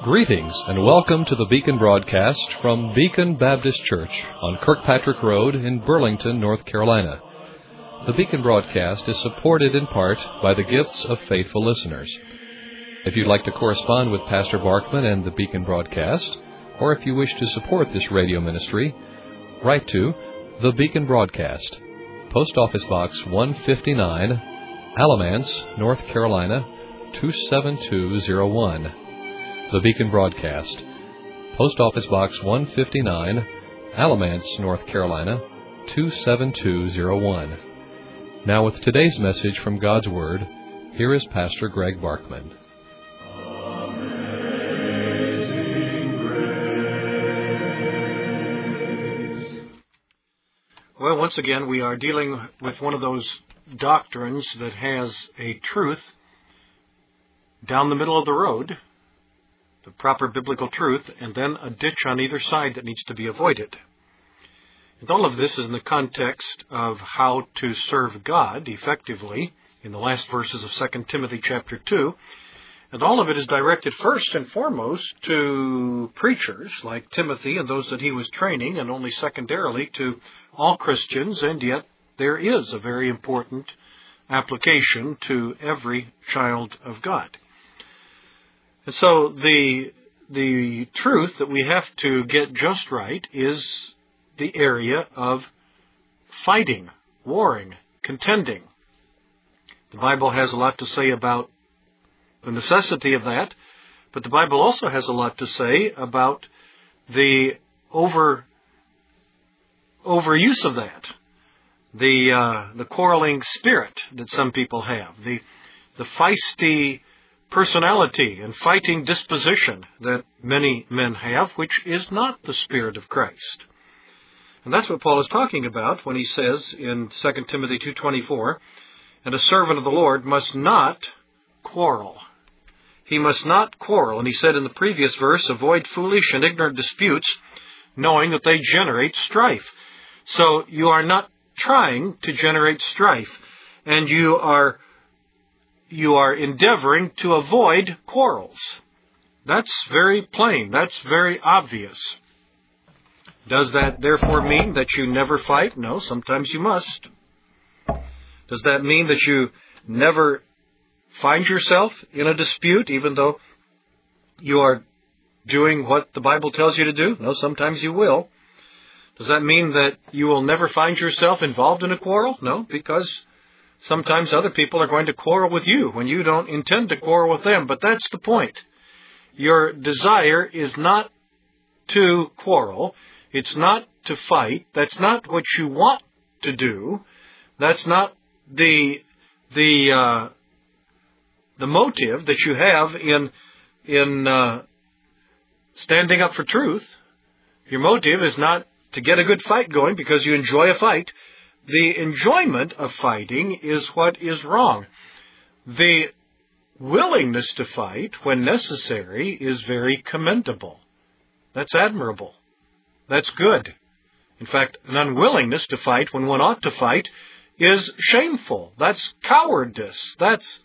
Greetings and welcome to the Beacon broadcast from Beacon Baptist Church on Kirkpatrick Road in Burlington, North Carolina. The Beacon broadcast is supported in part by the gifts of faithful listeners. If you'd like to correspond with Pastor Barkman and the Beacon broadcast, or if you wish to support this radio ministry, write to The Beacon Broadcast, Post Office Box 159, Alamance, North Carolina, 27201. The Beacon Broadcast, Post Office Box 159, Alamance, North Carolina, 27201. Now with today's message from God's Word, here is Pastor Greg Barkman. Well, once again, we are dealing with one of those doctrines that has a truth down the middle of the road, the proper biblical truth, and then a ditch on either side that needs to be avoided. And all of this is in the context of how to serve God effectively in the last verses of 2 Timothy chapter 2. And all of it is directed first and foremost to preachers like Timothy and those that he was training, and only secondarily to all Christians, and yet there is a very important application to every child of God. And so the truth that we have to get just right is the area of fighting, warring, contending. The Bible has a lot to say about the necessity of that, but the Bible also has a lot to say about the overuse of that, the quarreling spirit that some people have, the feisty personality and fighting disposition that many men have, which is not the Spirit of Christ. And that's what Paul is talking about when he says in 2 Timothy 2:24, "And a servant of the Lord must not quarrel." He must not quarrel. And he said in the previous verse, "Avoid foolish and ignorant disputes, knowing that they generate strife." So you are not trying to generate strife, and you are endeavoring to avoid quarrels. That's very plain. That's very obvious. Does that therefore mean that you never fight? No, sometimes you must. Does that mean that you never find yourself in a dispute, even though you are doing what the Bible tells you to do? No, sometimes you will. Does that mean that you will never find yourself involved in a quarrel? No, because sometimes other people are going to quarrel with you when you don't intend to quarrel with them. But that's the point. Your desire is not to quarrel. It's not to fight. That's not what you want to do. That's not the motive that you have in standing up for truth. Your motive is not to get a good fight going because you enjoy a fight. The enjoyment of fighting is what is wrong. The willingness to fight when necessary is very commendable. That's admirable. That's good. In fact, an unwillingness to fight when one ought to fight is shameful. That's cowardice. That's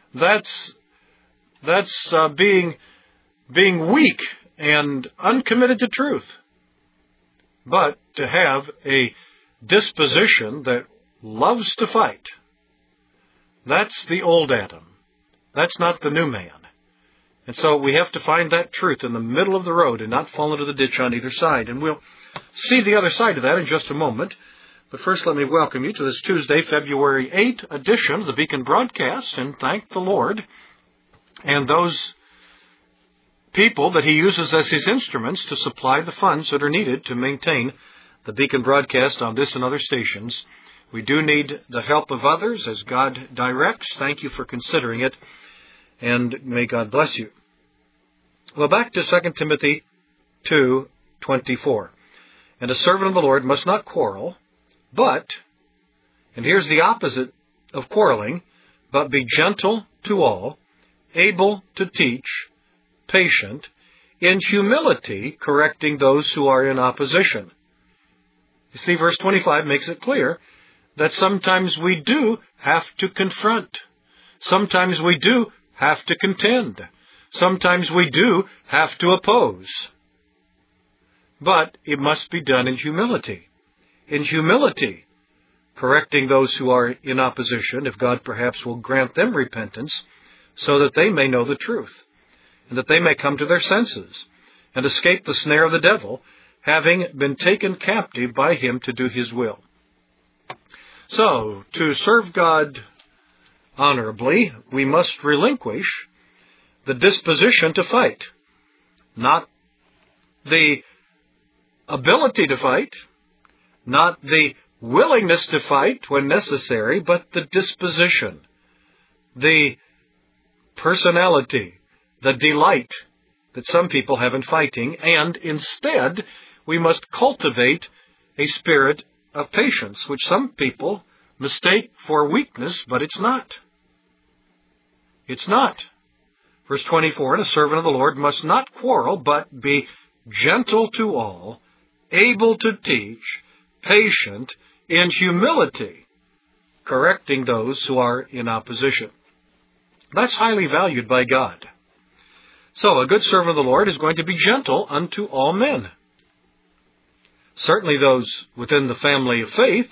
being weak and uncommitted to truth. But to have a disposition that loves to fight, that's the old Adam. That's not the new man. And so we have to find that truth in the middle of the road and not fall into the ditch on either side. And we'll see the other side of that in just a moment. But first, let me welcome you to this Tuesday, February 8th edition of the Beacon Broadcast, and thank the Lord and those people that He uses as His instruments to supply the funds that are needed to maintain the Beacon Broadcast on this and other stations. We do need the help of others as God directs. Thank you for considering it, and may God bless you. Well, back to 2 Timothy 2:24. "And a servant of the Lord must not quarrel, but," and here's the opposite of quarreling, "but be gentle to all, able to teach, patient, in humility correcting those who are in opposition." You see, verse 25 makes it clear that sometimes we do have to confront. Sometimes we do have to contend. sometimes we do have to oppose. But it must be done in humility. In humility, correcting those who are in opposition, if God perhaps will grant them repentance, so that they may know the truth, and that they may come to their senses, and escape the snare of the devil, having been taken captive by him to do his will. So, to serve God honorably, we must relinquish the disposition to fight, not the ability to fight, not the willingness to fight when necessary, but the disposition, the personality, the delight that some people have in fighting, and instead we must cultivate a spirit of patience, which some people mistake for weakness, but it's not. It's not. Verse 24, and a servant of the Lord must not quarrel, but be gentle to all, able to teach, patient, in humility, correcting those who are in opposition. That's highly valued by God. So, a good servant of the Lord is going to be gentle unto all men. Certainly those within the family of faith,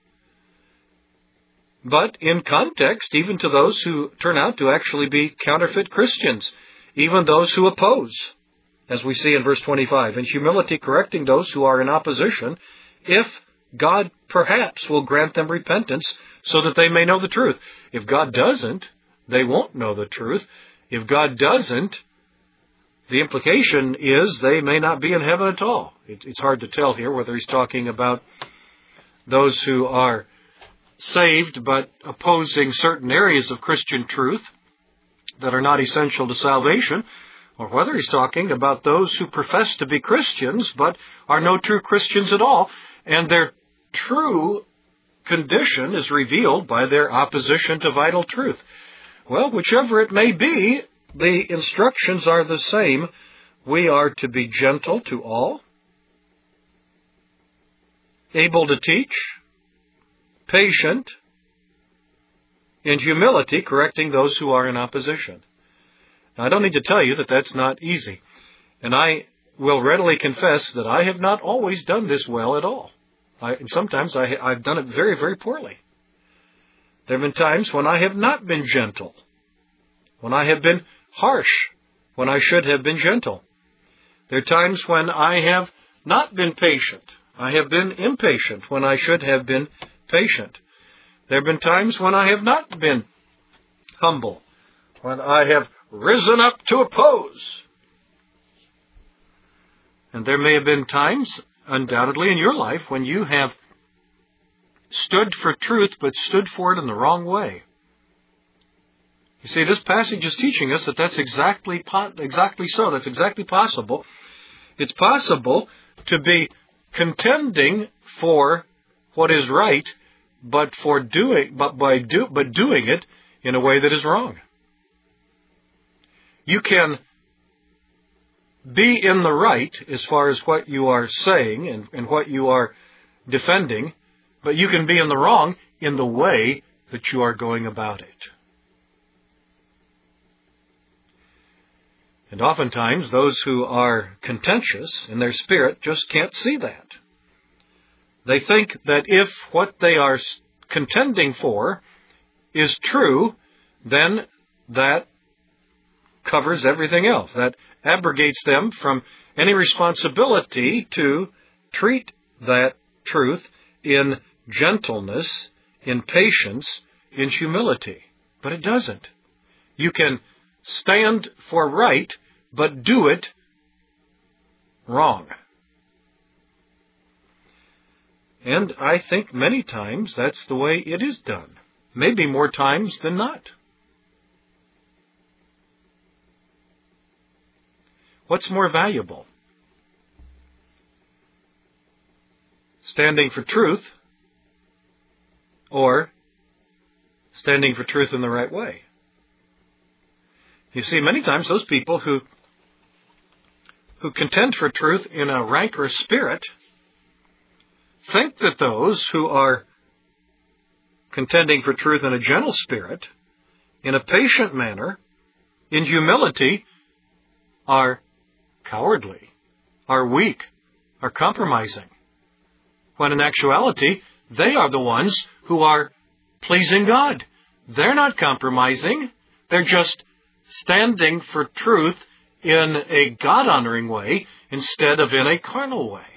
but in context, even to those who turn out to actually be counterfeit Christians, even those who oppose, as we see in verse 25, in humility correcting those who are in opposition, if God perhaps will grant them repentance so that they may know the truth. If God doesn't, they won't know the truth. If God doesn't, the implication is they may not be in heaven at all. It's hard to tell here whether he's talking about those who are saved but opposing certain areas of Christian truth that are not essential to salvation, or whether he's talking about those who profess to be Christians but are no true Christians at all, and their true condition is revealed by their opposition to vital truth. Well, whichever it may be, the instructions are the same. We are to be gentle to all, able to teach, patient, in humility, correcting those who are in opposition. Now, I don't need to tell you that that's not easy. And I will readily confess that I have not always done this well at all. Sometimes I've done it very, very poorly. There have been times when I have not been gentle, when I have been harsh, when I should have been gentle. There are times when I have not been patient. I have been impatient when I should have been patient. There have been times when I have not been humble, when I have risen up to oppose. And there may have been times, undoubtedly, in your life when you have stood for truth but stood for it in the wrong way. You see, this passage is teaching us that that's exactly so. That's exactly possible. It's possible to be contending for what is right, but doing it in a way that is wrong. You can be in the right as far as what you are saying and what you are defending, but you can be in the wrong in the way that you are going about it. And oftentimes, those who are contentious in their spirit just can't see that. They think that if what they are contending for is true, then that covers everything else. That abrogates them from any responsibility to treat that truth in gentleness, in patience, in humility. But it doesn't. You can stand for right, but do it wrong. And I think many times that's the way it is done. Maybe more times than not. What's more valuable? Standing for truth or standing for truth in the right way? You see, many times those people who contend for truth in a rancorous spirit think that those who are contending for truth in a gentle spirit, in a patient manner, in humility, are cowardly, are weak, are compromising, when in actuality, they are the ones who are pleasing God. They're not compromising. They're just standing for truth in a God-honoring way instead of in a carnal way.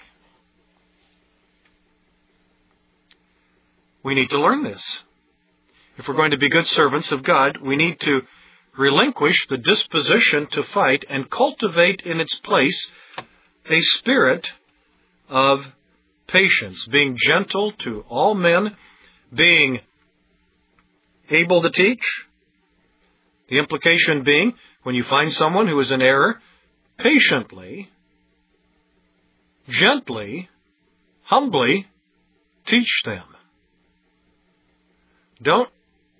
We need to learn this. If we're going to be good servants of God, we need to relinquish the disposition to fight and cultivate in its place a spirit of patience, being gentle to all men, being able to teach. The implication being, when you find someone who is in error, patiently, gently, humbly teach them. Don't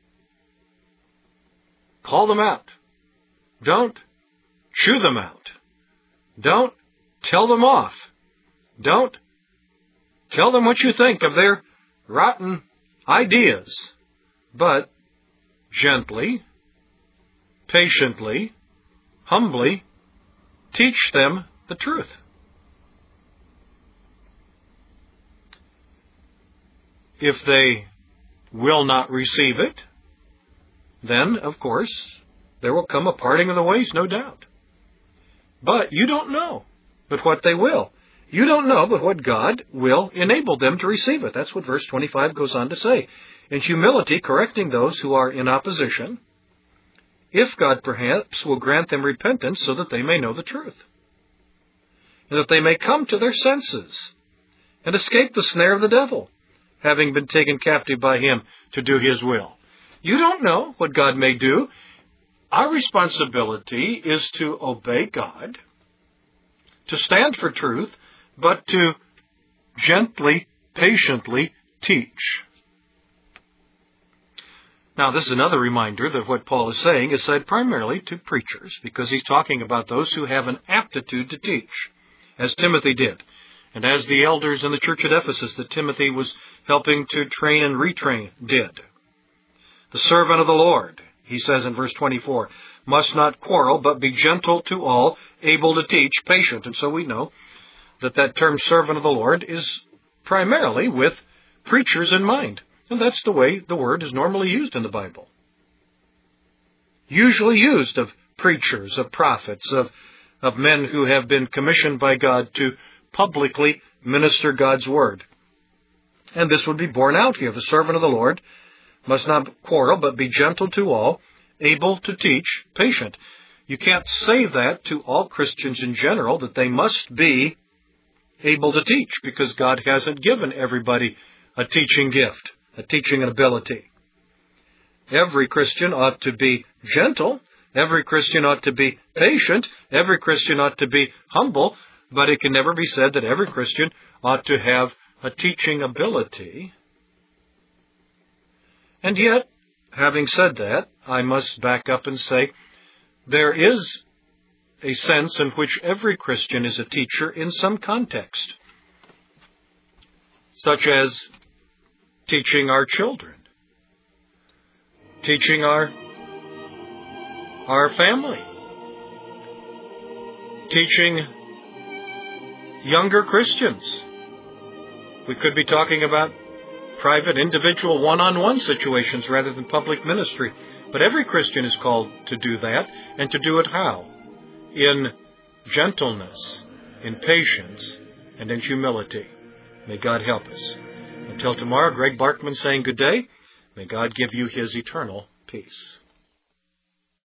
call them out. Don't chew them out. Don't tell them off. Don't tell them what you think of their rotten ideas. But gently, patiently, humbly teach them the truth. If they will not receive it, then, of course, there will come a parting of the ways, no doubt. But you don't know but what they will. You don't know but what God will enable them to receive it. That's what verse 25 goes on to say. In humility, correcting those who are in opposition, if God perhaps will grant them repentance so that they may know the truth, and that they may come to their senses and escape the snare of the devil, having been taken captive by him to do his will. You don't know what God may do. Our responsibility is to obey God, to stand for truth, but to gently, patiently teach. Now, this is another reminder that what Paul is saying is said primarily to preachers, because he's talking about those who have an aptitude to teach, as Timothy did, and as the elders in the church at Ephesus that Timothy was helping to train and retrain did. The servant of the Lord, he says in verse 24, must not quarrel, but be gentle to all, able to teach, patient. And so we know that that term servant of the Lord is primarily with preachers in mind. And that's the way the word is normally used in the Bible. Usually used of preachers, of prophets, of men who have been commissioned by God to publicly minister God's word. And this would be borne out here. The servant of the Lord must not quarrel, but be gentle to all, able to teach, patient. You can't say that to all Christians in general, that they must be able to teach, because God hasn't given everybody a teaching gift, a teaching ability. Every Christian ought to be gentle. Every Christian ought to be patient. Every Christian ought to be humble. But it can never be said that every Christian ought to have a teaching ability. And yet, having said that, I must back up and say there is a sense in which every Christian is a teacher in some context, such as teaching our children, teaching our family, teaching younger Christians. We could be talking about private, individual, one-on-one situations rather than public ministry. But every Christian is called to do that, and to do it how? In gentleness, in patience, and in humility. May God help us. Until tomorrow, Greg Barkman saying good day. May God give you His eternal peace.